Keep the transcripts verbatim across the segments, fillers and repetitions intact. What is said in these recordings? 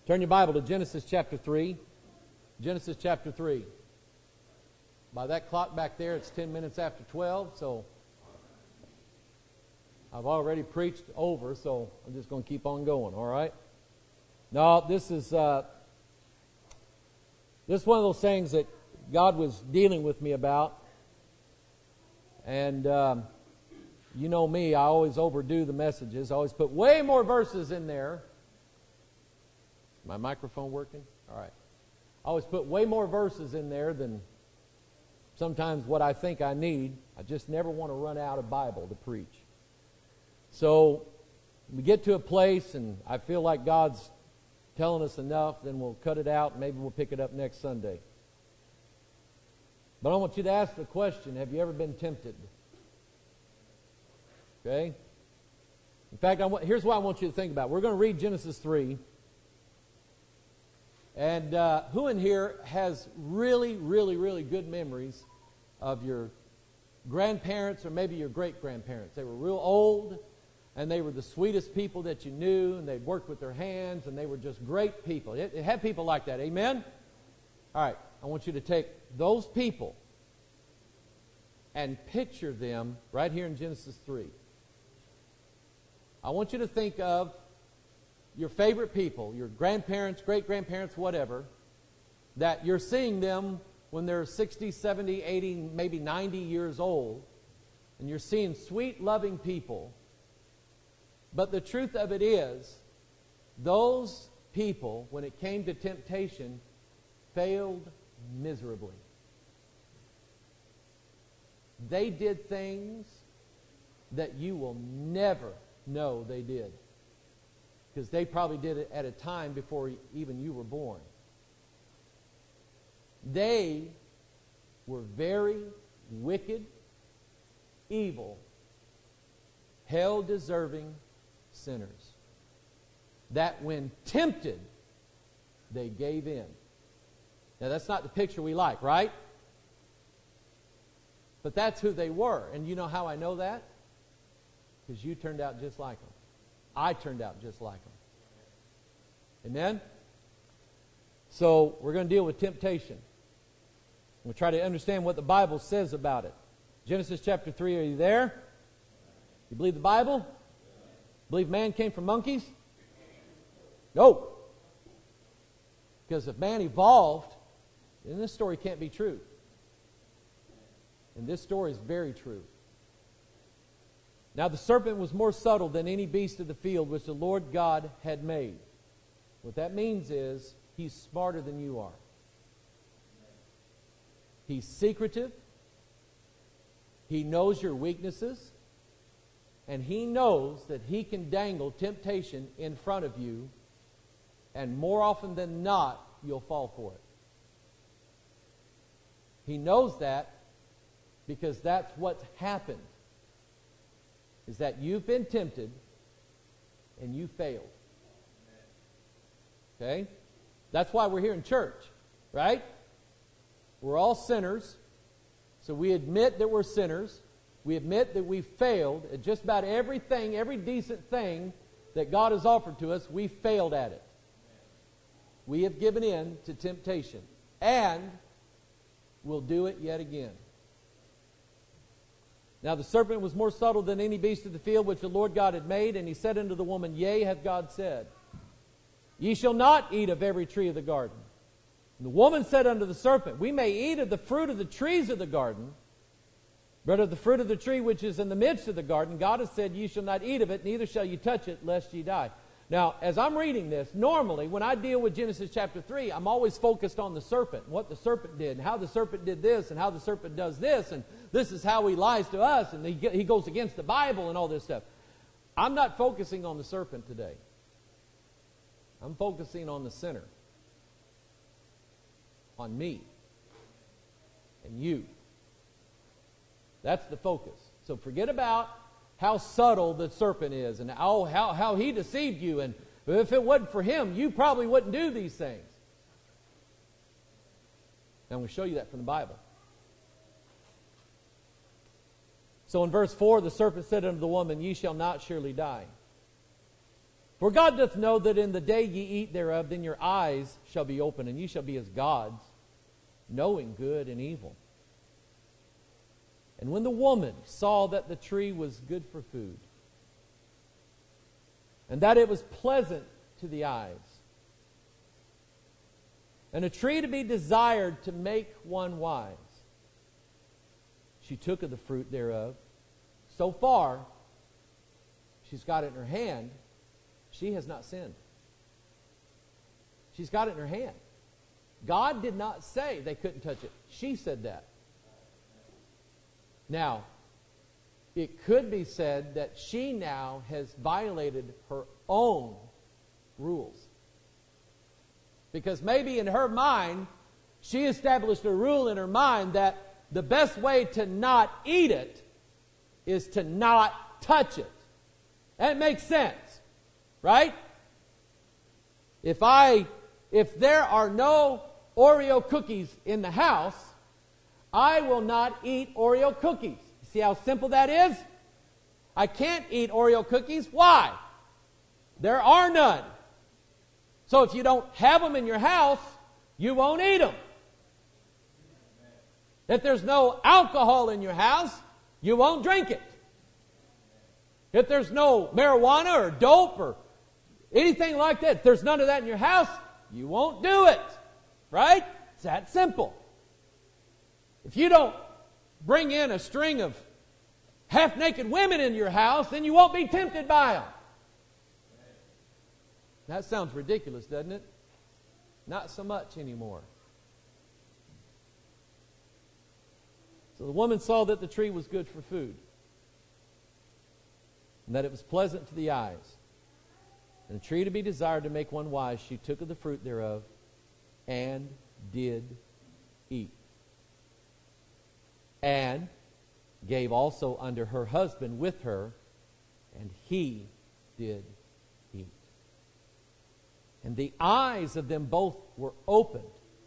Turn your Bible to Genesis chapter three. Genesis chapter three. By that clock back there, it's ten minutes after twelve, so I've already preached over, so I'm just going to keep on going, all right? No, this is, uh, this is one of those things that God was dealing with me about. And um, you know me, I always overdo the messages. I always put way more verses in there. My microphone working? All right. I always put way more verses in there than sometimes what I think I need. I just never want to run out of Bible to preach. So we get to a place and I feel like God's telling us enough, then we'll cut it out and maybe we'll pick it up next Sunday. But I want you to ask the question, have you ever been tempted? Okay? In fact, I want, here's what I want you to think about. We're going to read Genesis three. And uh, who in here has really, really, really good memories of your grandparents or maybe your great-grandparents? They were real old, and they were the sweetest people that you knew, and they'd worked with their hands, and they were just great people. It, it had people like that. Amen? All right. I want you to take those people and picture them right here in Genesis three. I want you to think of your favorite people, your grandparents, great-grandparents, whatever, that you're seeing them when they're sixty, seventy, eighty, maybe ninety years old, and you're seeing sweet, loving people. But the truth of it is, those people, when it came to temptation, failed miserably. They did things that you will never know they did. Because they probably did it at a time before even you were born. They were very wicked, evil, hell-deserving sinners. That when tempted, they gave in. Now that's not the picture we like, right? But that's who they were. And you know how I know that? Because you turned out just like them. I turned out just like them. Amen? So we're going to deal with temptation. We'll try to understand what the Bible says about it. Genesis chapter three, are you there? You believe the Bible? Believe man came from monkeys? No. Because if man evolved, then this story can't be true. And this story is very true. Now the serpent was more subtle than any beast of the field which the Lord God had made. What that means is he's smarter than you are. He's secretive. He knows your weaknesses. And he knows that he can dangle temptation in front of you. And more often than not, you'll fall for it. He knows that because that's what's happened. Is that you've been tempted and you failed. Okay? That's why we're here in church, right? We're all sinners. So we admit that we're sinners. We admit that we failed at just about everything, every decent thing that God has offered to us, we failed at it. We have given in to temptation. And we'll do it yet again. Now the serpent was more subtle than any beast of the field which the Lord God had made, and he said unto the woman, Yea, hath God said, Ye shall not eat of every tree of the garden. And the woman said unto the serpent, We may eat of the fruit of the trees of the garden, but of the fruit of the tree which is in the midst of the garden, God has said, Ye shall not eat of it, neither shall ye touch it, lest ye die. Now, as I'm reading this, normally when I deal with Genesis chapter three, I'm always focused on the serpent, and what the serpent did, and how the serpent did this, and how the serpent does this, and this is how he lies to us, and he, he goes against the Bible and all this stuff. I'm not focusing on the serpent today. I'm focusing on the sinner. On me. And you. That's the focus. So forget about how subtle the serpent is and how, how, how he deceived you. And if it wasn't for him, you probably wouldn't do these things. And I'm going to show you that from the Bible. So in verse four, the serpent said unto the woman, Ye shall not surely die. For God doth know that in the day ye eat thereof, then your eyes shall be open, and ye shall be as gods, knowing good and evil. And when the woman saw that the tree was good for food, and that it was pleasant to the eyes, and a tree to be desired to make one wise, she took of the fruit thereof. So far, she's got it in her hand. She has not sinned. She's got it in her hand. God did not say they couldn't touch it. She said that. Now, it could be said that she now has violated her own rules. Because maybe in her mind, she established a rule in her mind that the best way to not eat it is to not touch it. That makes sense, right? If I, if there are no Oreo cookies in the house, I will not eat Oreo cookies. See how simple that is? I can't eat Oreo cookies. Why? There are none. So if you don't have them in your house, you won't eat them. If there's no alcohol in your house, you won't drink it. If there's no marijuana or dope or anything like that, if there's none of that in your house, you won't do it. Right? It's that simple. If you don't bring in a string of half-naked women in your house, then you won't be tempted by them. That sounds ridiculous, doesn't it? Not so much anymore. So the woman saw that the tree was good for food, and that it was pleasant to the eyes, and a tree to be desired to make one wise. She took of the fruit thereof, and did eat. And gave also unto her husband with her, and he did eat. And the eyes of them both were opened,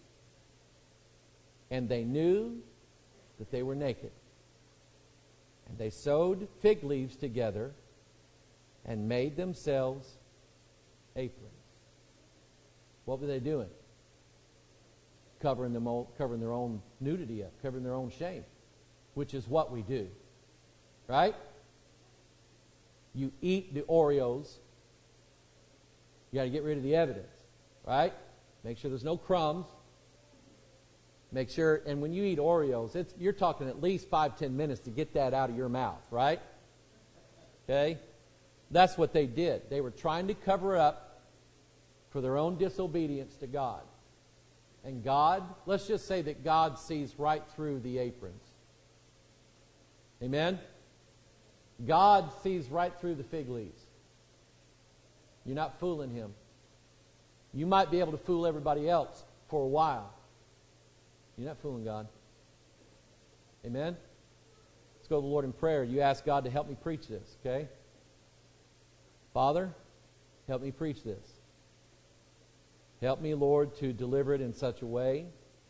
and they knew that they were naked. And they sewed fig leaves together and made themselves aprons. What were they doing? Covering them all, covering their own nudity up, covering their own shame, which is what we do. Right? You eat the Oreos. You got to get rid of the evidence. Right? Make sure there's no crumbs. Make sure, and when you eat Oreos, it's, you're talking at least five, ten minutes to get that out of your mouth, right? Okay? That's what they did. They were trying to cover up for their own disobedience to God. And God, let's just say that God sees right through the aprons. Amen? God sees right through the fig leaves. You're not fooling Him. You might be able to fool everybody else for a while. You're not fooling God. Amen? Let's go to the Lord in prayer. You ask God to help me preach this, okay? Father, help me preach this. Help me, Lord, to deliver it in such a way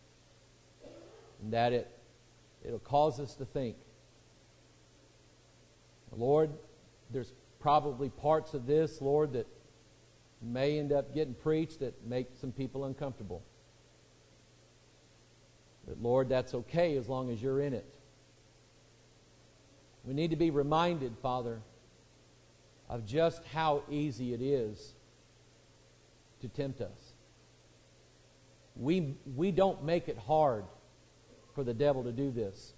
that it, it'll cause us to think. Lord, there's probably parts of this, Lord, that may end up getting preached that make some people uncomfortable. But Lord, that's okay as long as you're in it. We need to be reminded, Father, of just how easy it is to tempt us. We, we don't make it hard for the devil to do this.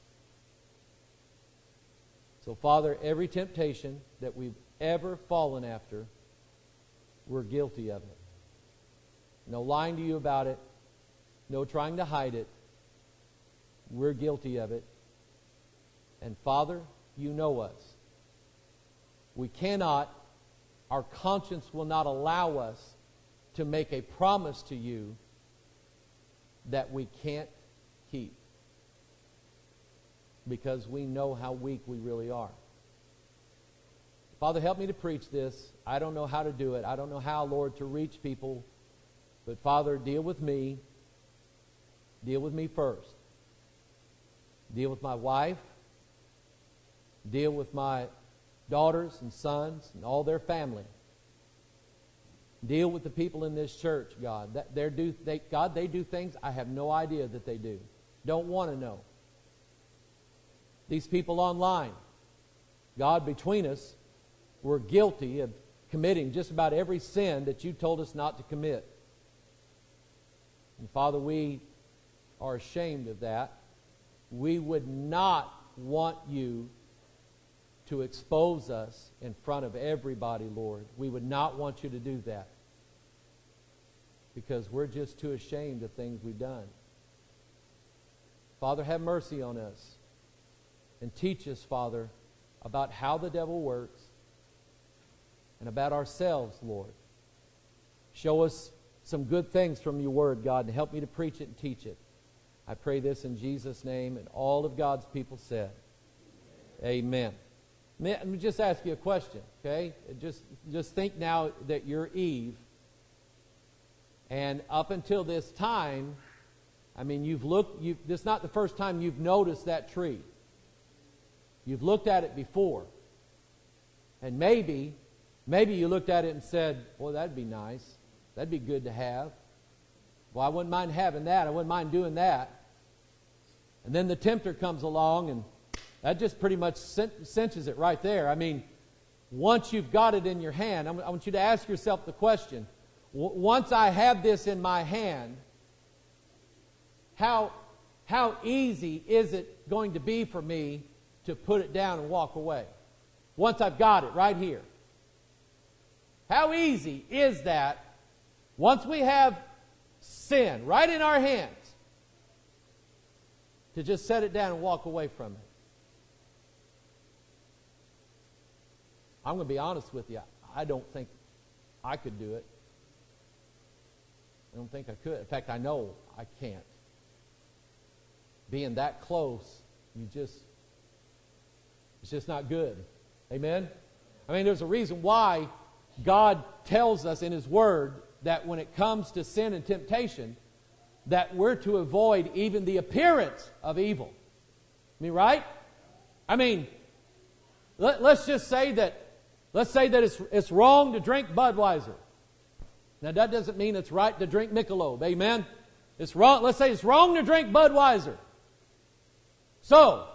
So, Father, every temptation that we've ever fallen after, we're guilty of it. No lying to you about it. No trying to hide it. We're guilty of it. And Father, you know us. We cannot, our conscience will not allow us to make a promise to you that we can't keep. Because we know how weak we really are. Father, help me to preach this. I don't know how to do it. I don't know how, Lord, to reach people. But Father, deal with me. Deal with me first. Deal with my wife. Deal with my daughters and sons and all their family. Deal with the people in this church, God. That they're do, they, God, they do things I have no idea that they do. Don't want to know. These people online, God, between us, we're guilty of committing just about every sin that you told us not to commit. And Father, we are ashamed of that. We would not want you to expose us in front of everybody, Lord. We would not want you to do that, because we're just too ashamed of things we've done. Father, have mercy on us and teach us, Father, about how the devil works and about ourselves, Lord. Show us some good things from your word, God, and help me to preach it and teach it. I pray this in Jesus' name, and all of God's people said, amen. Let me just ask you a question, okay? Just, just think now that you're Eve, and up until this time, I mean, you've looked, you've, this is not the first time you've noticed that tree. You've looked at it before. And maybe, maybe you looked at it and said, well, that'd be nice. That'd be good to have. Well, I wouldn't mind having that. I wouldn't mind doing that. And then the tempter comes along, and that just pretty much cinches it right there. I mean, once you've got it in your hand, I want you to ask yourself the question, once I have this in my hand, how, how easy is it going to be for me to put it down and walk away? Once I've got it right here. How easy is that once we have sin right in our hands to just set it down and walk away from it? I'm going to be honest with you. I don't think I could do it. I don't think I could. In fact, I know I can't. Being that close, you just, it's just not good. Amen? I mean, there's a reason why God tells us in His Word that when it comes to sin and temptation, that we're to avoid even the appearance of evil. I mean, right? I mean, let, let's just say that Let's say that it's, it's wrong to drink Budweiser. Now, that doesn't mean it's right to drink Michelob. Amen? It's wrong. Let's say it's wrong to drink Budweiser. So,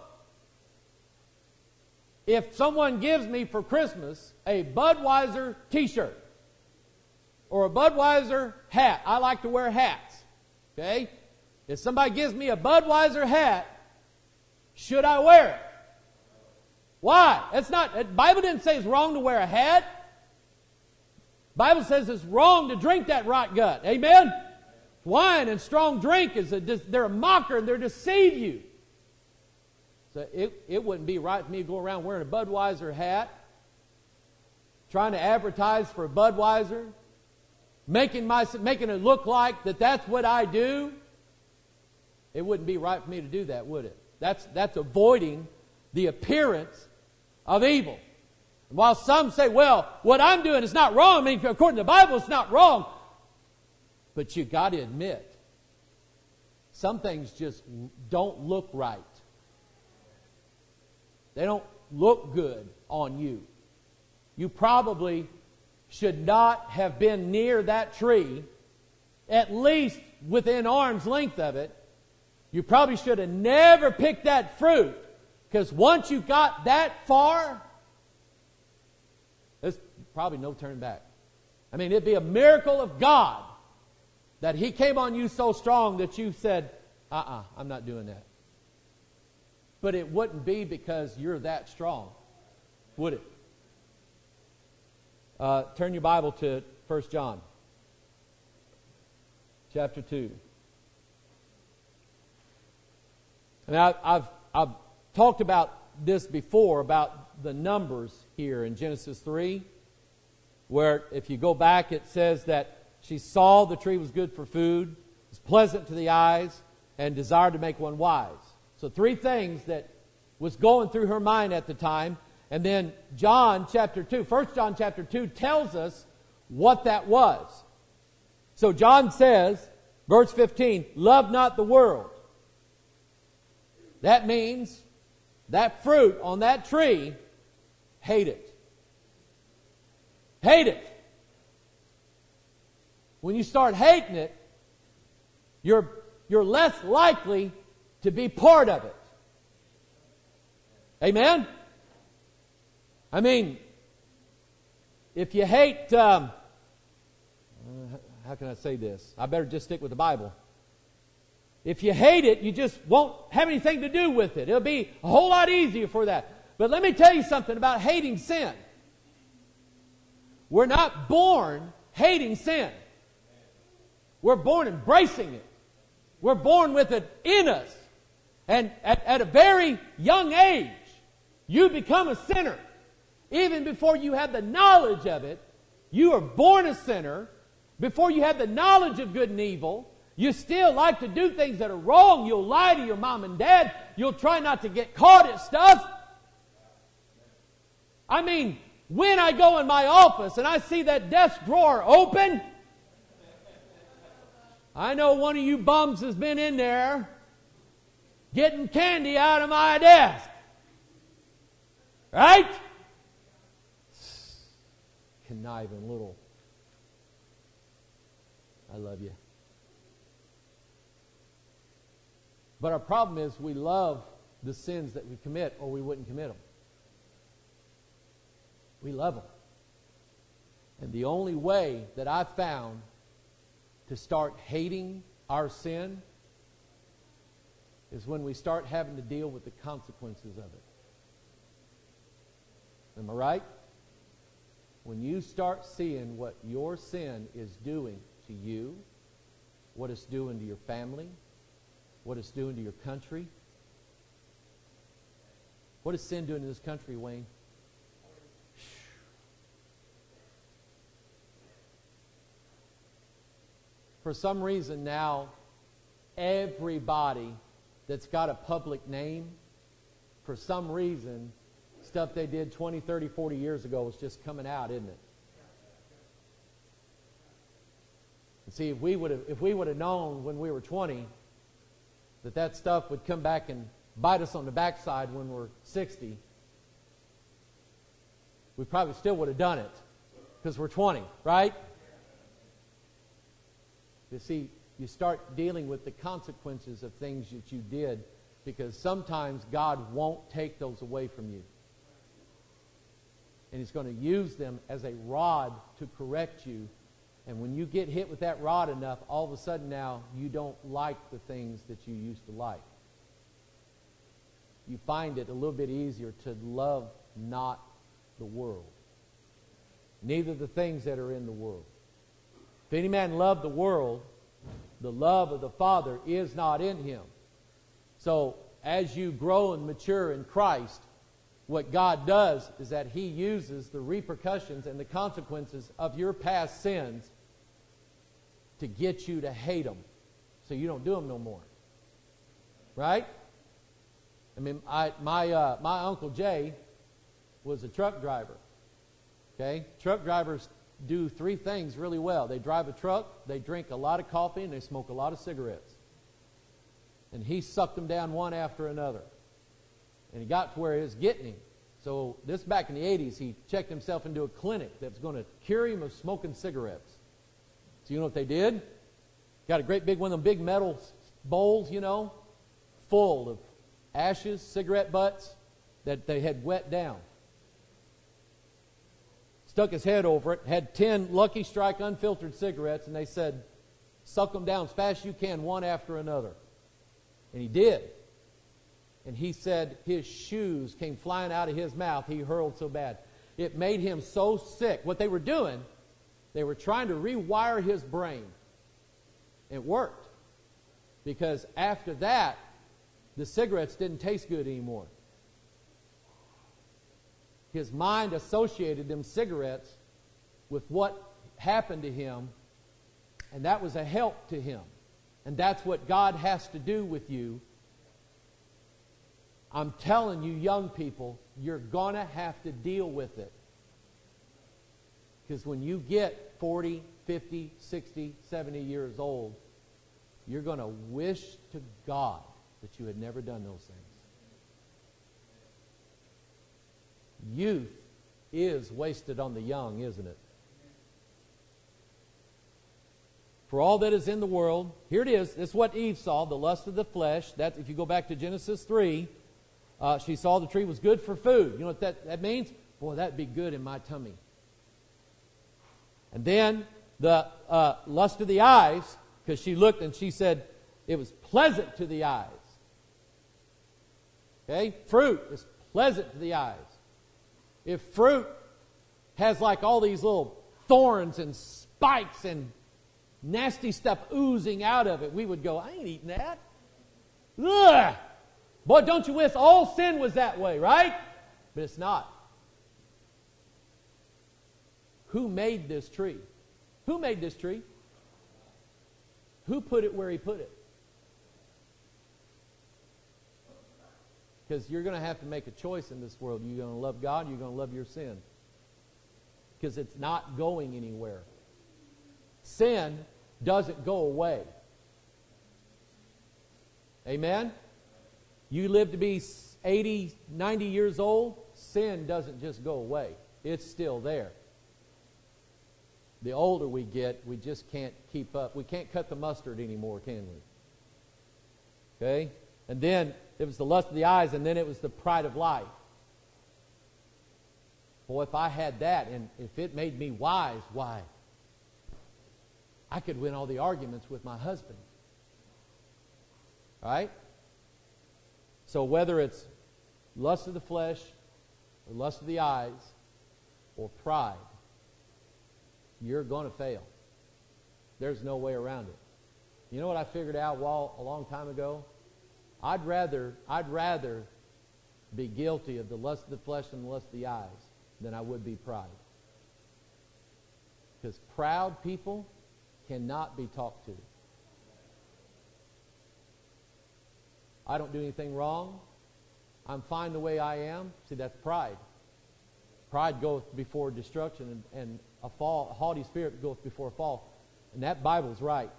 if someone gives me for Christmas a Budweiser t-shirt or a Budweiser hat, I like to wear hats. Okay? If somebody gives me a Budweiser hat, should I wear it? Why? It's not, the Bible didn't say it's wrong to wear a hat. The Bible says it's wrong to drink that rot gut. Amen? Wine and strong drink, is a, they're a mocker and they're deceive you. So it, it wouldn't be right for me to go around wearing a Budweiser hat, trying to advertise for a Budweiser, making, my, making it look like that that's what I do. It wouldn't be right for me to do that, would it? That's, that's avoiding the appearance of evil. And while some say, well, what I'm doing is not wrong. I mean, according to the Bible, it's not wrong. But you got to admit, some things just don't look right. They don't look good on you. You probably should not have been near that tree, at least within arm's length of it. You probably should have never picked that fruit. Because once you got that far, there's probably no turning back. I mean, it'd be a miracle of God that He came on you so strong that you said, uh-uh, I'm not doing that. But it wouldn't be because you're that strong, would it? Uh, turn your Bible to First John, chapter two. And I, I've... I've talked about this before, about the numbers here in Genesis three, where if you go back, it says that she saw the tree was good for food, was pleasant to the eyes, and desired to make one wise. So three things that was going through her mind at the time. And then John chapter two, First John chapter two tells us what that was. So John says, verse fifteen, love not the world. That means that fruit on that tree, hate it. Hate it. when you start hating it, you're, you're less likely to be part of it. Amen? I mean, if you hate, um, uh, how can I say this? I better just stick with the Bible. If you hate it, you just won't have anything to do with it. It'll be a whole lot easier for that. But let me tell you something about hating sin. We're not born hating sin. We're born embracing it. We're born with it in us. And at, at a very young age, you become a sinner. Even before you have the knowledge of it, you are born a sinner. Before you have the knowledge of good and evil, you still like to do things that are wrong. You'll lie to your mom and dad. You'll try not to get caught at stuff. I mean, when I go in my office and I see that desk drawer open, I know one of you bums has been in there getting candy out of my desk. Right? Conniving little. I love you. But our problem is we love the sins that we commit, or we wouldn't commit them. We love them. And the only way that I've found to start hating our sin is when we start having to deal with the consequences of it. Am I right? When you start seeing what your sin is doing to you, what it's doing to your family, what it's doing to your country. What is sin doing to this country, Wayne? For some reason now, everybody that's got a public name, for some reason, stuff they did twenty, thirty, forty years ago is just coming out, isn't it? And see, if we would have, if we would have known when we were twenty that that stuff would come back and bite us on the backside when we're sixty, we probably still would have done it because we're twenty, right? You see, you start dealing with the consequences of things that you did, because sometimes God won't take those away from you. And He's going to use them as a rod to correct you. And when you get hit with that rod enough, all of a sudden now you don't like the things that you used to like. You find it a little bit easier to love not the world, neither the things that are in the world. If any man love the world, the love of the Father is not in him. So as you grow and mature in Christ, what God does is that He uses the repercussions and the consequences of your past sins to get you to hate them, so you don't do them no more. Right? I mean, I, my uh, my Uncle Jay was a truck driver. Okay? Truck drivers do three things really well. They drive a truck, they drink a lot of coffee, and they smoke a lot of cigarettes. And he sucked them down one after another. And he got to where it was getting him. So this back in the eighties, he checked himself into a clinic that was going to cure him of smoking cigarettes. So you know what they did? Got a great big one of them big metal bowls, you know, full of ashes, cigarette butts that they had wet down. Stuck his head over it, had ten Lucky Strike unfiltered cigarettes, and they said, suck them down as fast as you can, one after another. And he did. And he said his shoes came flying out of his mouth. He hurled so bad. It made him so sick. What they were doing, they were trying to rewire his brain. It worked. Because after that, the cigarettes didn't taste good anymore. His mind associated them cigarettes with what happened to him, and that was a help to him. And that's what God has to do with you. I'm telling you, young people, you're going to have to deal with it. Because when you get forty, fifty, sixty, seventy years old, you're going to wish to God that you had never done those things. Youth is wasted on the young, isn't it? For all that is in the world, here it is. This is what Eve saw, the lust of the flesh. That, if you go back to Genesis three, uh, she saw the tree was good for food. You know what that, that means? Boy, that'd be good in my tummy. And then the uh, lust of the eyes, because she looked and she said it was pleasant to the eyes. Okay? Fruit is pleasant to the eyes. If fruit has like all these little thorns and spikes and nasty stuff oozing out of it, we would go, I ain't eating that. Ugh! Boy, don't you wish all sin was that way, right? But it's not. Who made this tree? Who made this tree? Who put it where He put it? Because you're going to have to make a choice in this world. You're going to love God, you're going to love your sin. Because it's not going anywhere. Sin doesn't go away. Amen? You live to be eighty, ninety years old, sin doesn't just go away. It's still there. The older we get, we just can't keep up. We can't cut the mustard anymore, can we? Okay? And then it was the lust of the eyes, and then it was the pride of life. Boy, if I had that, and if it made me wise, why? I could win all the arguments with my husband. Right? So whether it's lust of the flesh, or lust of the eyes, or pride, you're going to fail. There's no way around it. You know what I figured out a, while, a long time ago? I'd rather, I'd rather be guilty of the lust of the flesh and the lust of the eyes than I would be pride. Because proud people cannot be talked to. I don't do anything wrong. I'm fine the way I am. See, that's pride. Pride goeth before destruction, and, and a fall, a haughty spirit goeth before a fall. And that Bible's right.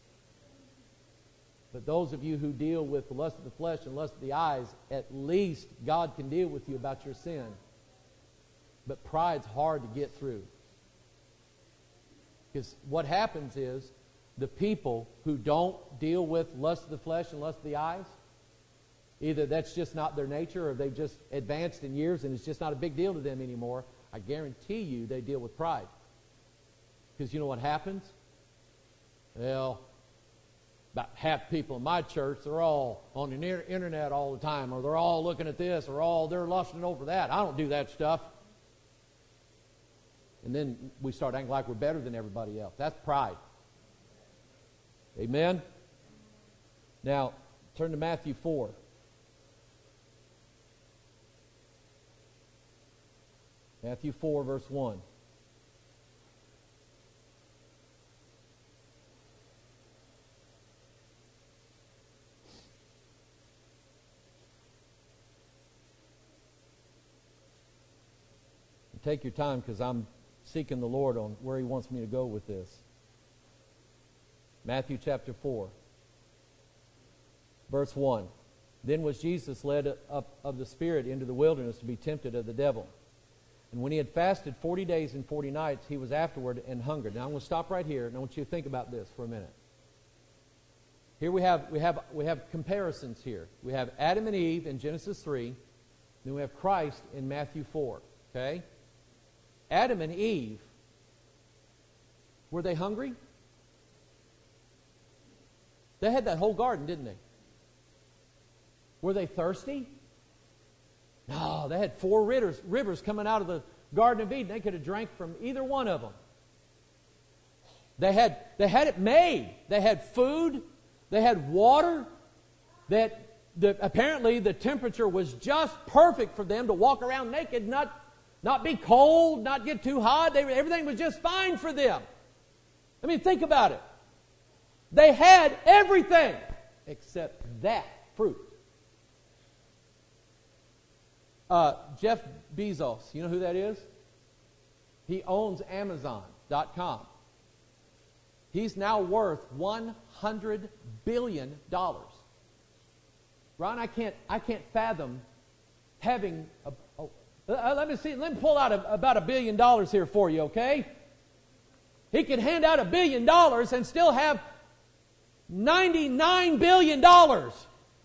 But those of you who deal with the lust of the flesh and lust of the eyes, at least God can deal with you about your sin. But pride's hard to get through. Because what happens is, the people who don't deal with lust of the flesh and lust of the eyes, either that's just not their nature, or they've just advanced in years and it's just not a big deal to them anymore. I guarantee you they deal with pride. Because you know what happens? Well, about half people in my church, they're all on the internet all the time, or they're all looking at this, or all they're lusting over that. I don't do that stuff. And then we start acting like we're better than everybody else. That's pride. Amen? Now, turn to Matthew four. Matthew four, verse one. Take your time, because I'm seeking the Lord on where He wants me to go with this. Matthew chapter four, verse one. Then was Jesus led up of the Spirit into the wilderness to be tempted of the devil. And when He had fasted forty days and forty nights, He was afterward and hungered. Now I'm going to stop right here, and I want you to think about this for a minute. Here we have we have we have comparisons here. We have Adam and Eve in Genesis three, then we have Christ in Matthew four. Okay? Adam and Eve, were they hungry? They had that whole garden, didn't they? Were they thirsty? No, they had four rivers, rivers coming out of the Garden of Eden. They could have drank from either one of them. They had, they had it made. They had food. They had water. That the, apparently the temperature was just perfect for them to walk around naked, not Not be cold, not get too hot. They, everything was just fine for them. I mean, think about it. They had everything except that fruit. Uh, Jeff Bezos, you know who that is? He owns Amazon dot com. He's now worth one hundred billion dollars. Ron, I can't, I can't fathom having a... Uh, let me see. Let me pull out a, about a billion dollars here for you, okay? He could hand out a billion dollars and still have ninety-nine billion dollars.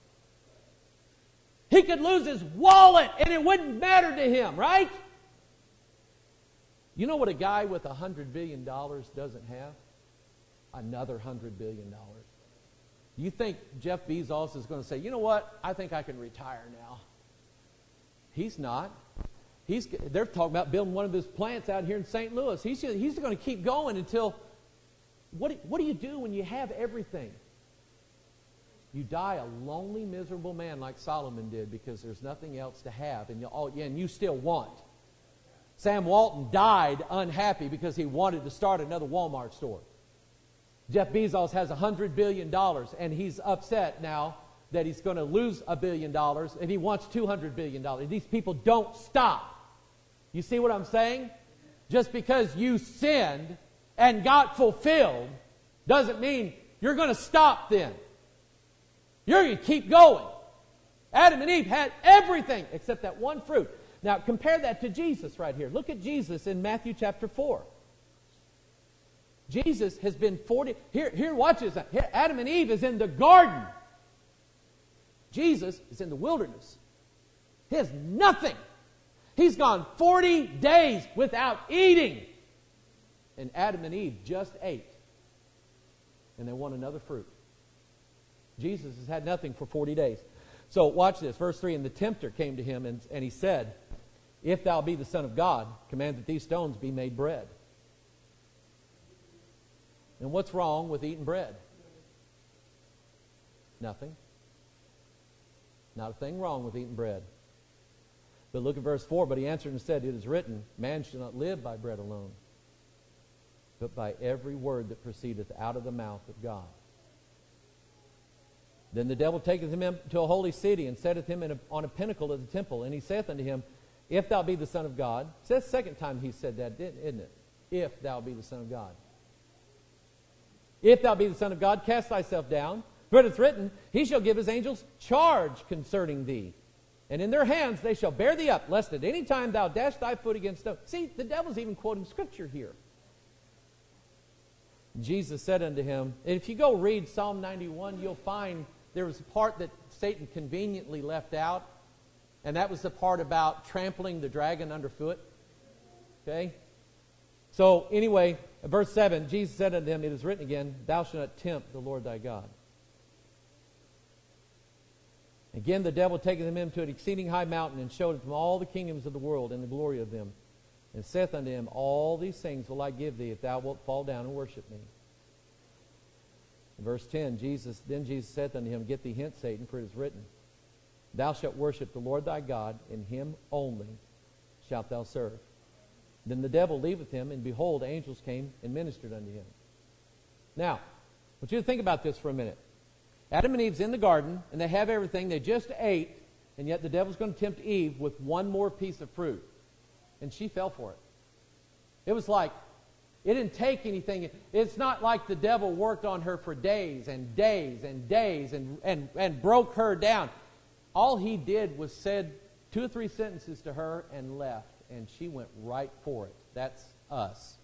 He could lose his wallet and it wouldn't matter to him, right? You know what a guy with one hundred billion dollars doesn't have? Another one hundred billion dollars. You think Jeff Bezos is going to say, you know what, I think I can retire now. He's not. He's, they're talking about building one of his plants out here in Saint Louis. He's, he's going to keep going until, what, what do you do when you have everything? You die a lonely, miserable man like Solomon did because there's nothing else to have, and you, all, and you still want. Sam Walton died unhappy because he wanted to start another Walmart store. Jeff Bezos has one hundred billion dollars, and he's upset now that he's going to lose a billion dollars, and he wants two hundred billion dollars. These people don't stop. You see what I'm saying? Just because you sinned and got fulfilled doesn't mean you're going to stop then. You're going to keep going. Adam and Eve had everything except that one fruit. Now compare that to Jesus right here. Look at Jesus in Matthew chapter four. Jesus has been forty... Here, here watch this. Here, Adam and Eve is in the garden. Jesus is in the wilderness. He has nothing. He's gone forty days without eating. And Adam and Eve just ate. And they want another fruit. Jesus has had nothing for forty days. So watch this. Verse three, and the tempter came to him and, and he said, if thou be the Son of God, command that these stones be made bread. And what's wrong with eating bread? Nothing. Not a thing wrong with eating bread. But look at verse four. But he answered and said, it is written, man shall not live by bread alone, but by every word that proceedeth out of the mouth of God. Then the devil taketh him to a holy city, and setteth him in a, on a pinnacle of the temple. And he saith unto him, if thou be the Son of God. It's the second time he said that, isn't it? If thou be the Son of God. If thou be the Son of God, cast thyself down. For it is written, he shall give his angels charge concerning thee. And in their hands they shall bear thee up, lest at any time thou dash thy foot against stone. See, the devil's even quoting Scripture here. Jesus said unto him, and if you go read Psalm ninety-one, you'll find there was a part that Satan conveniently left out, and that was the part about trampling the dragon underfoot. Okay? So, anyway, verse seven, Jesus said unto him, it is written again, thou shalt not tempt the Lord thy God. Again, the devil taketh him to an exceeding high mountain, and showed him all the kingdoms of the world and the glory of them, and saith unto him, all these things will I give thee, if thou wilt fall down and worship me. In verse ten, Jesus, then Jesus saith unto him, get thee hence, Satan, for it is written, thou shalt worship the Lord thy God, and him only shalt thou serve. Then the devil leaveth him, and behold, angels came and ministered unto him. Now, I want you to think about this for a minute. Adam and Eve's in the garden, and they have everything. They just ate, and yet the devil's going to tempt Eve with one more piece of fruit. And she fell for it. It was like, it didn't take anything. It's not like the devil worked on her for days and days and days and, and, and broke her down. All he did was said two or three sentences to her and left. And she went right for it. That's us.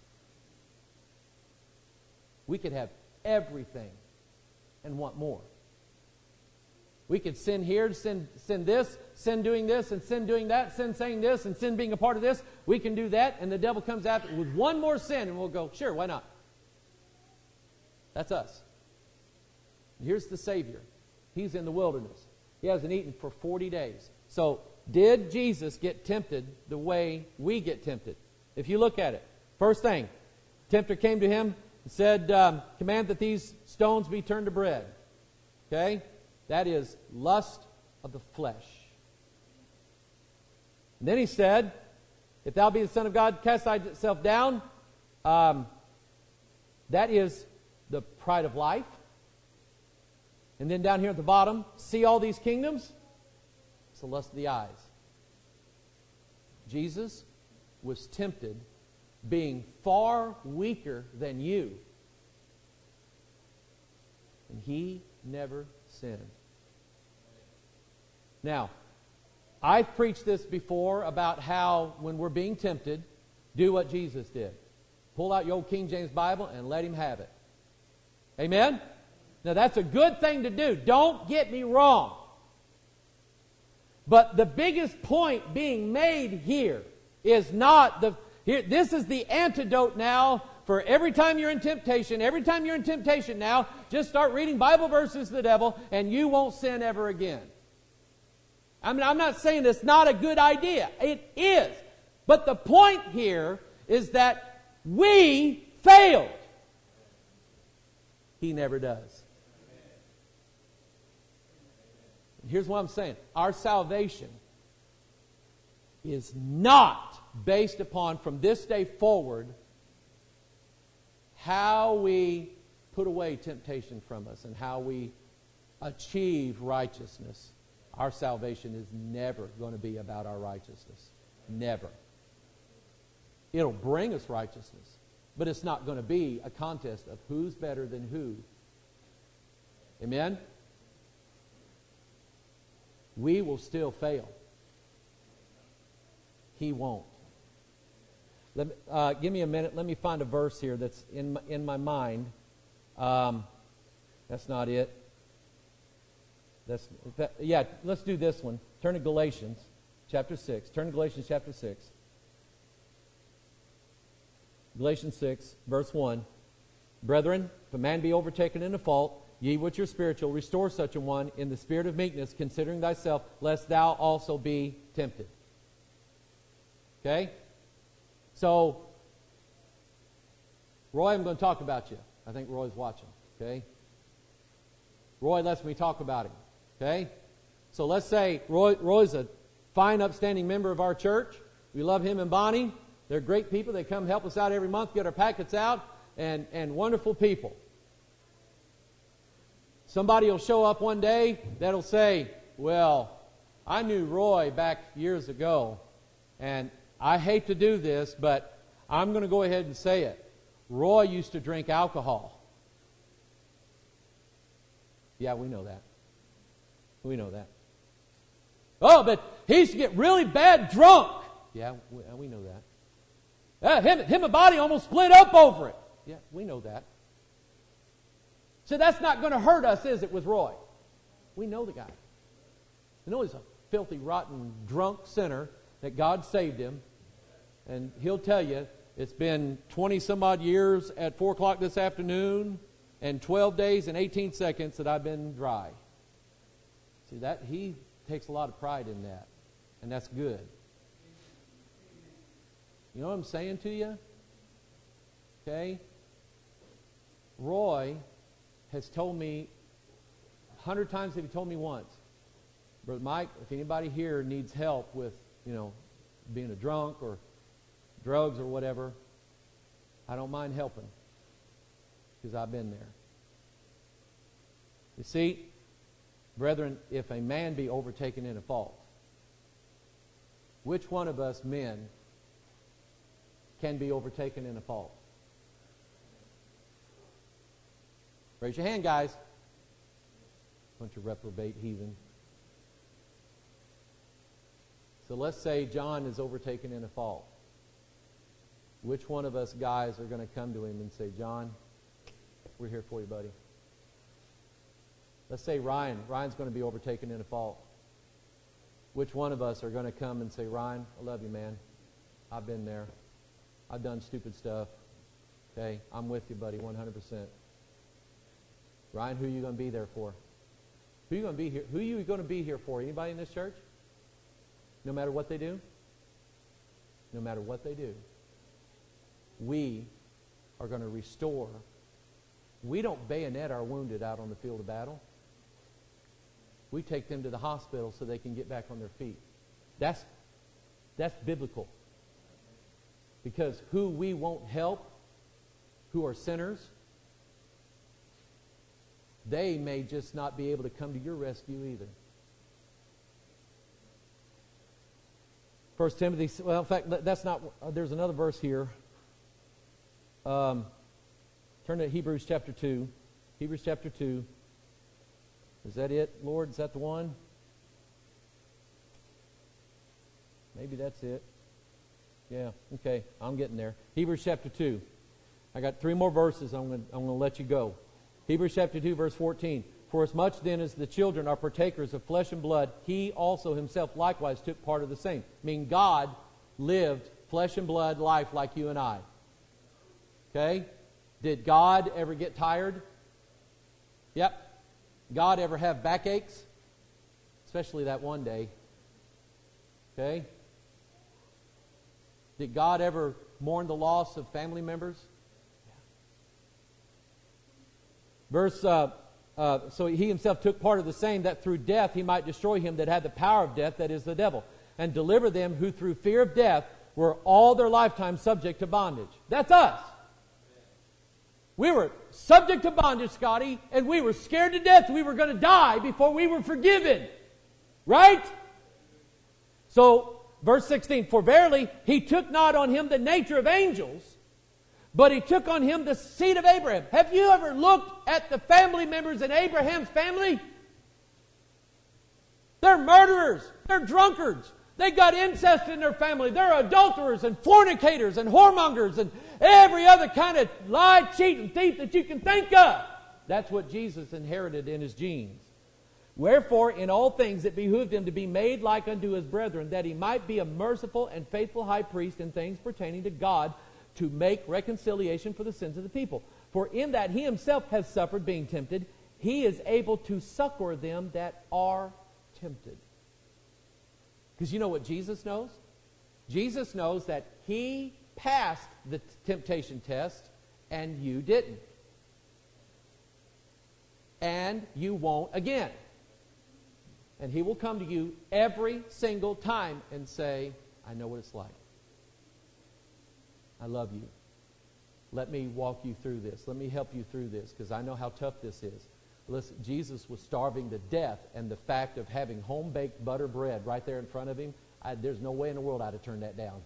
We could have everything and want more. We could sin here, sin, sin this, sin doing this, and sin doing that, sin saying this, and sin being a part of this. We can do that, and the devil comes after with one more sin, and we'll go, sure, why not? That's us. Here's the Savior. He's in the wilderness. He hasn't eaten for forty days. So, did Jesus get tempted the way we get tempted? If you look at it, first thing, tempter came to him and said, um, command that these stones be turned to bread. Okay? That is lust of the flesh. And then he said, if thou be the Son of God, cast thyself down. Um, that is the pride of life. And then down here at the bottom, see all these kingdoms? It's the lust of the eyes. Jesus was tempted being far weaker than you. And he never sinned. Now, I've preached this before about how when we're being tempted, do what Jesus did. pull out your old King James Bible and let Him have it. Amen? Now that's a good thing to do. Don't get me wrong. But the biggest point being made here is not the... Here, this is the antidote now for every time you're in temptation. Every time you're in temptation now, just start reading Bible verses to the devil and you won't sin ever again. I mean, I'm not saying it's not a good idea. It is. But the point here is that we failed. He never does. Here's what I'm saying. Our salvation is not based upon, from this day forward, how we put away temptation from us and how we achieve righteousness. Our salvation is never going to be about our righteousness. Never. It'll bring us righteousness, but it's not going to be a contest of who's better than who. Amen? We will still fail. He won't. Let me, uh, give me a minute. Let me find a verse here that's in my, in my mind. Um, that's not it. That's that, yeah. Let's do this one. Turn to Galatians chapter six. Turn to Galatians chapter six. Galatians six, verse one. Brethren, if a man be overtaken in a fault, ye which are spiritual, restore such a one in the spirit of meekness, considering thyself, lest thou also be tempted. Okay? So, Roy, I'm going to talk about you. I think Roy's watching. Okay? Roy lets me talk about him. Okay? So let's say Roy, Roy's a fine, upstanding member of our church. We love him and Bonnie. They're great people. They come help us out every month, get our packets out, and, and wonderful people. Somebody will show up one day that'll say, well, I knew Roy back years ago, and I hate to do this, but I'm going to go ahead and say it. Roy used to drink alcohol. Yeah, we know that. We know that. Oh, but he used to get really bad drunk. Yeah, we, we know that. Uh, him, him and Bonnie almost split up over it. Yeah, we know that. So that's not going to hurt us, is it, with Roy? We know the guy. We know he's a filthy, rotten, drunk sinner, that God saved him. And he'll tell you, it's been twenty some odd years at four o'clock this afternoon and twelve days and eighteen seconds that I've been dry. See, that he takes a lot of pride in that. And that's good. You know what I'm saying to you? Okay? Roy has told me a hundred times, if he told me once, Brother Mike, if anybody here needs help with, you know, being a drunk or drugs or whatever, I don't mind helping, because I've been there. You see, brethren, if a man be overtaken in a fault, which one of us men can be overtaken in a fault? Raise your hand, guys. Bunch of reprobate heathen. So let's say John is overtaken in a fault. Which one of us guys are going to come to him and say, John, we're here for you, buddy. Let's say Ryan. Ryan's going to be overtaken in a fault. Which one of us are going to come and say, Ryan, I love you, man. I've been there. I've done stupid stuff. Okay, I'm with you, buddy, one hundred percent. Ryan, who are you going to be there for? Who are you going to be here? Who are you going to be here for? Anybody in this church? No matter what they do? No matter what they do. We are going to restore. We don't bayonet our wounded out on the field of battle. We take them to the hospital so they can get back on their feet. That's, that's biblical. Because who we won't help, who are sinners, they may just not be able to come to your rescue either. First Timothy, well, in fact, that's not, uh, there's another verse here. Um, turn to Hebrews chapter two. Hebrews chapter two. Is that it, Lord? Is that the one? Maybe that's it. Yeah, okay, I'm getting there. Hebrews chapter two. I got three more verses. I'm going to, I'm going to let you go. Hebrews chapter two, verse fourteen. For as much then as the children are partakers of flesh and blood, he also himself likewise took part of the same. I mean, God lived flesh and blood life like you and I. Okay? Did God ever get tired? Yep. God ever have backaches? Especially that one day. Okay? Did God ever mourn the loss of family members? Verse, uh, uh, so he himself took part of the same, that through death he might destroy him that had the power of death, that is the devil, and deliver them who through fear of death were all their lifetime subject to bondage. That's us. We were subject to bondage, Scotty, and we were scared to death we were going to die before we were forgiven. Right? So, verse sixteen, for verily he took not on him the nature of angels, but he took on him the seed of Abraham. Have you ever looked at the family members in Abraham's family? They're murderers. They're drunkards. They got incest in their family. They're adulterers and fornicators and whoremongers and every other kind of lie, cheat, and thief that you can think of. That's what Jesus inherited in his genes. Wherefore, in all things it behooved him to be made like unto his brethren, that he might be a merciful and faithful high priest in things pertaining to God, to make reconciliation for the sins of the people. For in that he himself has suffered, being tempted, he is able to succor them that are tempted. Because you know what Jesus knows? Jesus knows that he passed the temptation test and you didn't. And you won't again. And he will come to you every single time and say, I know what it's like. I love you. Let me walk you through this. Let me help you through this, because I know how tough this is. Listen, Jesus was starving to death, and the fact of having home-baked butter bread right there in front of him, I, there's no way in the world I'd have turned that down.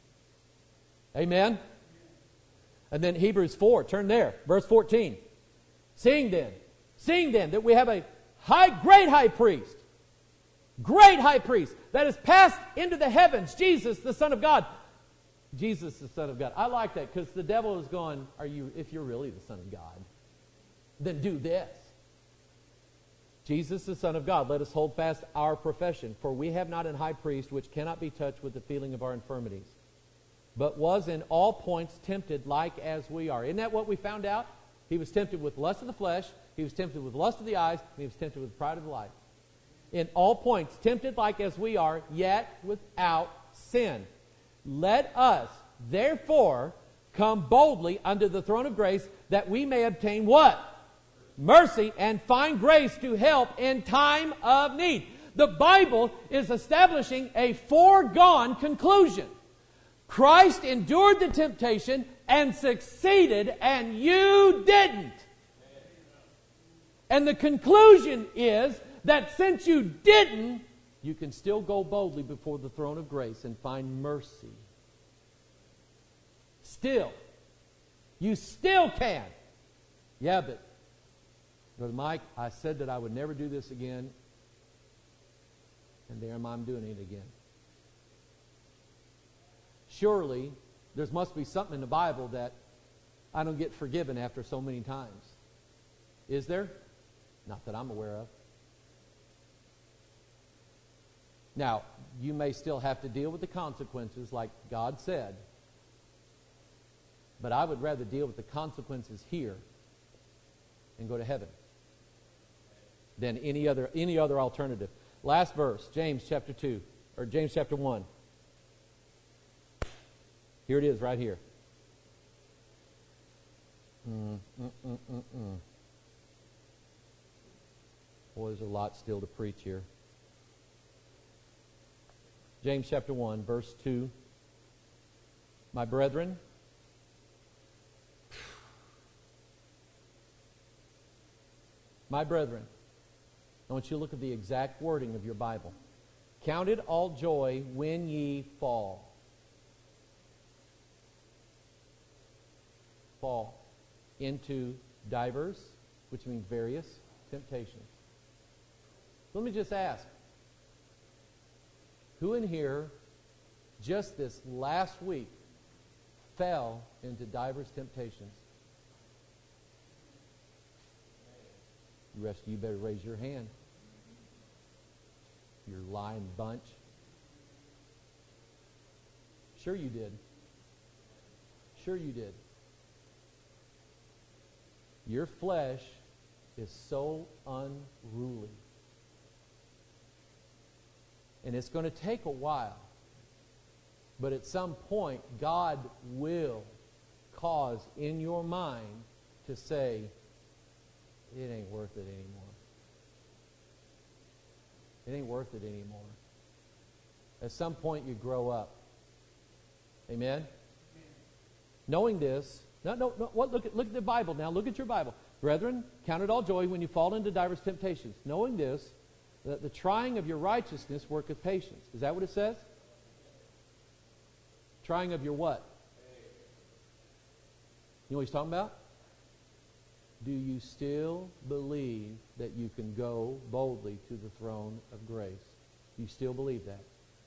Amen? And then Hebrews four, turn there, verse fourteen. Seeing then, seeing then that we have a high, great high priest, great high priest, that has passed into the heavens, Jesus, the Son of God. Jesus, the Son of God. I like that, because the devil is going, "Are you? If you're really the Son of God, then do this." Jesus, the Son of God, let us hold fast our profession. For we have not an high priest which cannot be touched with the feeling of our infirmities, but was in all points tempted like as we are. Isn't that what we found out? He was tempted with lust of the flesh, he was tempted with lust of the eyes, and he was tempted with pride of life. In all points, tempted like as we are, yet without sin. Let us, therefore, come boldly unto the throne of grace, that we may obtain what? Mercy, and find grace to help in time of need. The Bible is establishing a foregone conclusion. Christ endured the temptation and succeeded, and you didn't. And the conclusion is that since you didn't, you can still go boldly before the throne of grace and find mercy. Still. You still can. Yeah, but Brother Mike, I said that I would never do this again, and there I'm doing it again. Surely, there must be something in the Bible that I don't get forgiven after so many times. Is there? Not that I'm aware of. Now, you may still have to deal with the consequences like God said, but I would rather deal with the consequences here and go to heaven than any other any other alternative. Last verse, James chapter two, or James chapter one. Here it is, right here. Mm, mm, mm, mm, mm. Boy, there's a lot still to preach here. James chapter one, verse two. My brethren, my brethren, I want you to look at the exact wording of your Bible. Count it all joy when ye fall. Fall into divers, which means various, temptations. Let me just ask, who in here just this last week fell into divers temptations? The rest of you better raise your hand. You're lying bunch. Sure you did. Sure you did. Your flesh is so unruly. And it's going to take a while. But at some point, God will cause in your mind to say, it ain't worth it anymore. It ain't worth it anymore. At some point, you grow up. Amen? Amen. Knowing this, no, no, no. What? Look at look at the Bible now. Look at your Bible, brethren. Count it all joy when you fall into diverse temptations. Knowing this, that the trying of your righteousness worketh patience. Is that what it says? Trying of your what? You know what he's talking about? Do you still believe that you can go boldly to the throne of grace? Do you still believe that?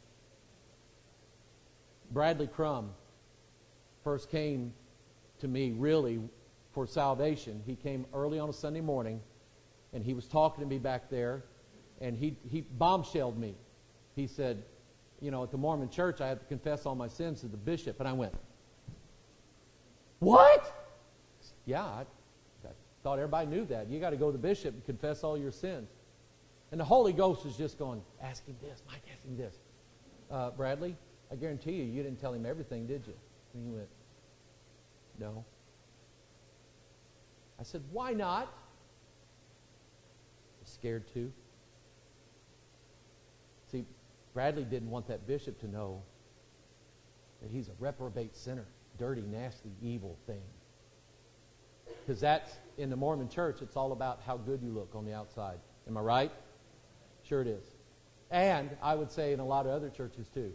Bradley Crum first came to me really for salvation. He came early on a Sunday morning, and he was talking to me back there, and he, he bombshelled me. He said, you know, at the Mormon church, I had to confess all my sins to the bishop. And I went, what? Yeah, I, I thought everybody knew that. You got to go to the bishop and confess all your sins. And the Holy Ghost is just going, ask him this, Mike, ask him this. Uh, Bradley, I guarantee you, you didn't tell him everything, did you? And he went, no. I said, why not? I was scared too. See, Bradley didn't want that bishop to know that he's a reprobate sinner, dirty, nasty, evil thing. Because that's, in the Mormon church, it's all about how good you look on the outside. Am I right? Sure it is. And I would say in a lot of other churches too.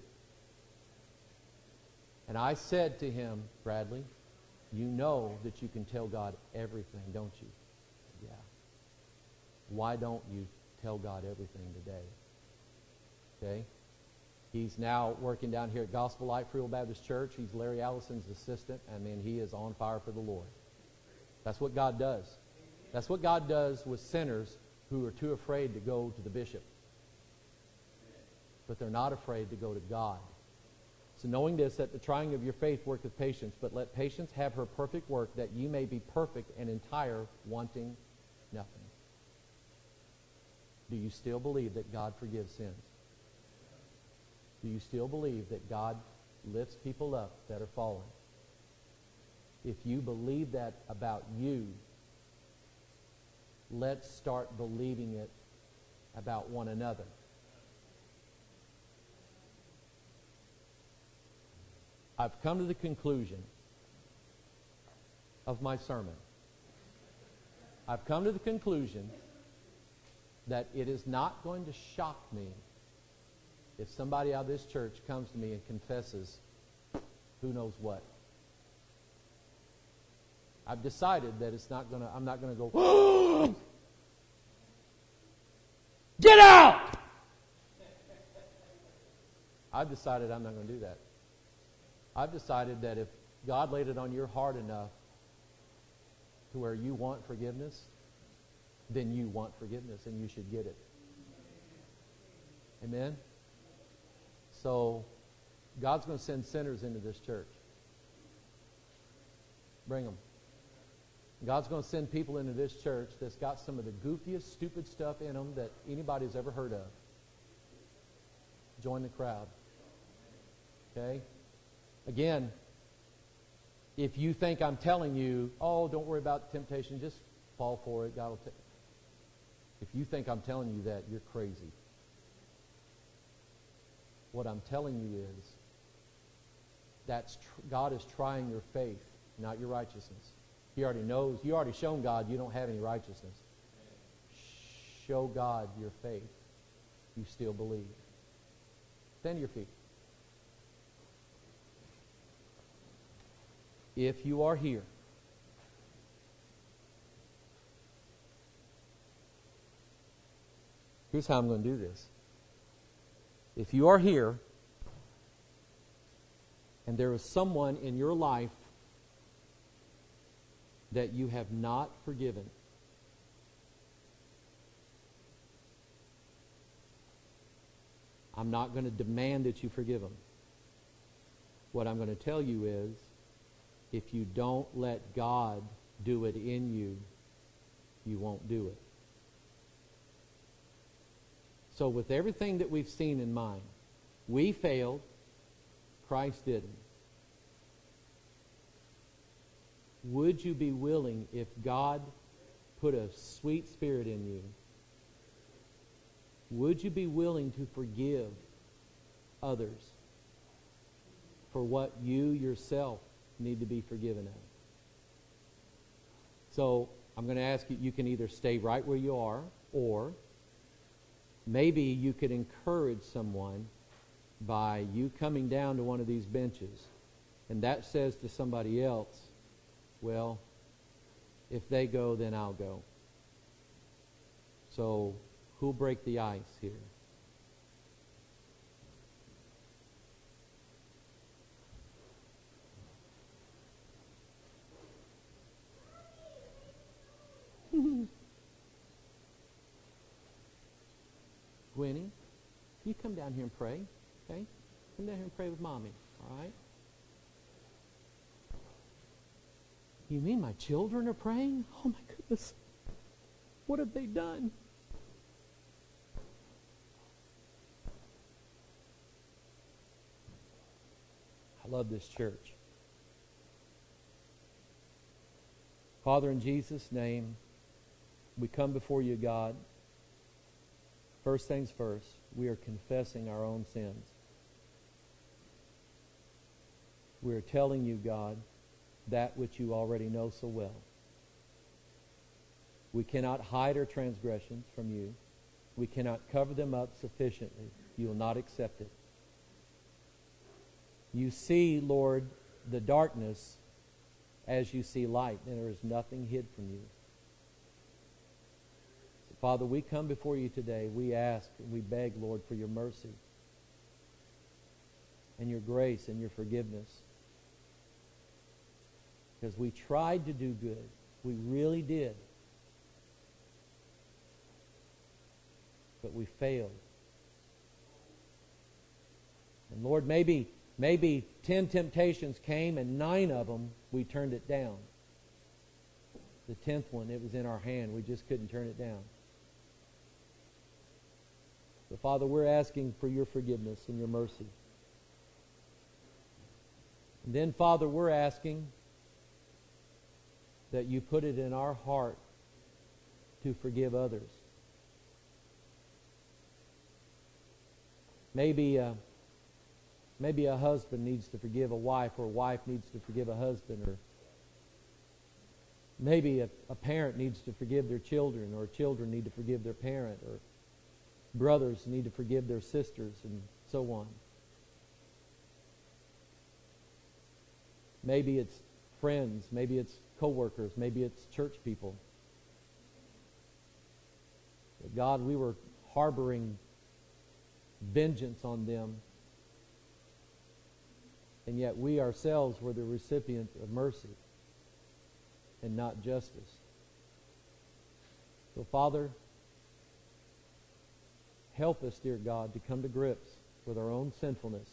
And I said to him, Bradley, you know that you can tell God everything, don't you? Yeah. Why don't you tell God everything today? Okay? He's now working down here at Gospel Light Free Will Baptist Church. He's Larry Allison's assistant. I mean, he is on fire for the Lord. That's what God does. That's what God does with sinners who are too afraid to go to the bishop. But they're not afraid to go to God. So knowing this, that the trying of your faith worketh patience, but let patience have her perfect work, that ye may be perfect and entire, wanting nothing. Do you still believe that God forgives sins? Do you still believe that God lifts people up that are fallen? If you believe that about you, let's start believing it about one another. I've come to the conclusion of my sermon. I've come to the conclusion that it is not going to shock me if somebody out of this church comes to me and confesses who knows what. I've decided that it's not going to, I'm not going to go, get out! I've decided I'm not going to do that. I've decided that if God laid it on your heart enough to where you want forgiveness, then you want forgiveness and you should get it. Amen? So, God's going to send sinners into this church. Bring them. God's going to send people into this church that's got some of the goofiest, stupid stuff in them that anybody's ever heard of. Join the crowd. Okay? Again, if you think I'm telling you, oh, don't worry about temptation, just fall for it, God will take. If you think I'm telling you that, you're crazy. What I'm telling you is that's tr- God is trying your faith, not your righteousness. He already knows. You already shown God you don't have any righteousness. Show God your faith. You still believe. Stand to your feet. If you are here, here's how I'm going to do this. If you are here and there is someone in your life that you have not forgiven, I'm not going to demand that you forgive them. What I'm going to tell you is, if you don't let God do it in you, you won't do it. So with everything that we've seen in mind, we failed, Christ didn't. Would you be willing, if God put a sweet spirit in you, would you be willing to forgive others for what you yourself need to be forgiven of? So I'm going to ask you, you can either stay right where you are, or maybe you could encourage someone by you coming down to one of these benches, and that says to somebody else, well, if they go, then I'll go. So who'll break the ice here? Gwenny, you come down here and pray, okay? Come down here and pray with Mommy, all right? You mean my children are praying? Oh my goodness. What have they done? I love this church. Father, in Jesus' name, we come before you, God. First things first, we are confessing our own sins. We are telling you, God, that which you already know so well. We cannot hide our transgressions from you. We cannot cover them up sufficiently. You will not accept it. You see, Lord, the darkness as you see light, and there is nothing hid from you. So, Father, we come before you today. We ask and we beg, Lord, for your mercy and your grace and your forgiveness. Because we tried to do good. We really did. But we failed. And Lord, maybe, maybe ten temptations came and nine of them we turned it down. The tenth one, it was in our hand. We just couldn't turn it down. So Father, we're asking for your forgiveness and your mercy. And then, Father, we're asking that you put it in our heart to forgive others. Maybe, uh, maybe a husband needs to forgive a wife, or a wife needs to forgive a husband, or maybe a, a parent needs to forgive their children, or children need to forgive their parent, or brothers need to forgive their sisters, and so on. Maybe it's friends, maybe it's co-workers, maybe it's church people. But God, we were harboring vengeance on them, and yet we ourselves were the recipient of mercy and not justice. So, Father, help us, dear God, to come to grips with our own sinfulness,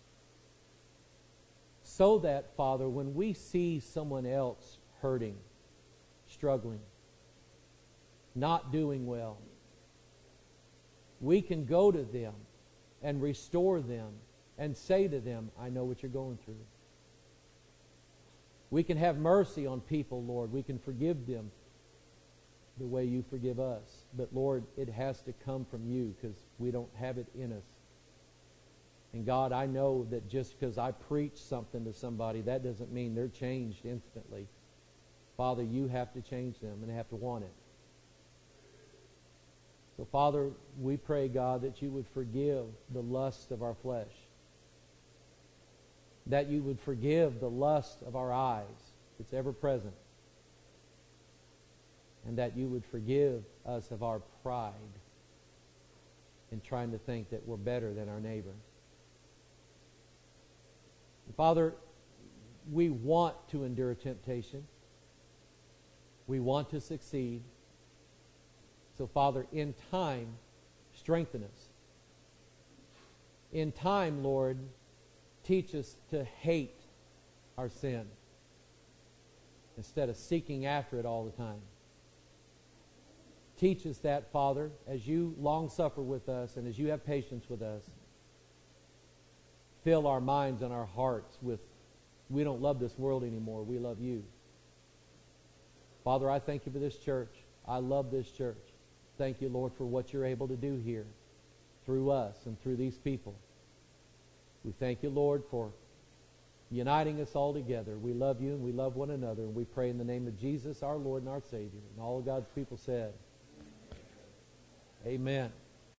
so that, Father, when we see someone else hurting, struggling, not doing well, we can go to them and restore them and say to them, I know what you're going through. We can have mercy on people, Lord. We can forgive them the way you forgive us. But, Lord, it has to come from you, because we don't have it in us. And God, I know that just because I preach something to somebody, that doesn't mean they're changed instantly. Father, you have to change them, and they have to want it. So, Father, we pray, God, that you would forgive the lust of our flesh, that you would forgive the lust of our eyes that's ever present, and that you would forgive us of our pride in trying to think that we're better than our neighbor. And Father, we want to endure temptation. We want to succeed. So, Father, in time, strengthen us. in time, Lord, teach us to hate our sin instead of seeking after it all the time. Teach us that, Father, as you long suffer with us and as you have patience with us. Fill our minds and our hearts with, we don't love this world anymore, we love you. Father, I thank you for this church. I love this church. Thank you, Lord, for what you're able to do here through us and through these people. We thank you, Lord, for uniting us all together. We love you and we love one another. And we pray in the name of Jesus, our Lord and our Savior. And all of God's people said, amen.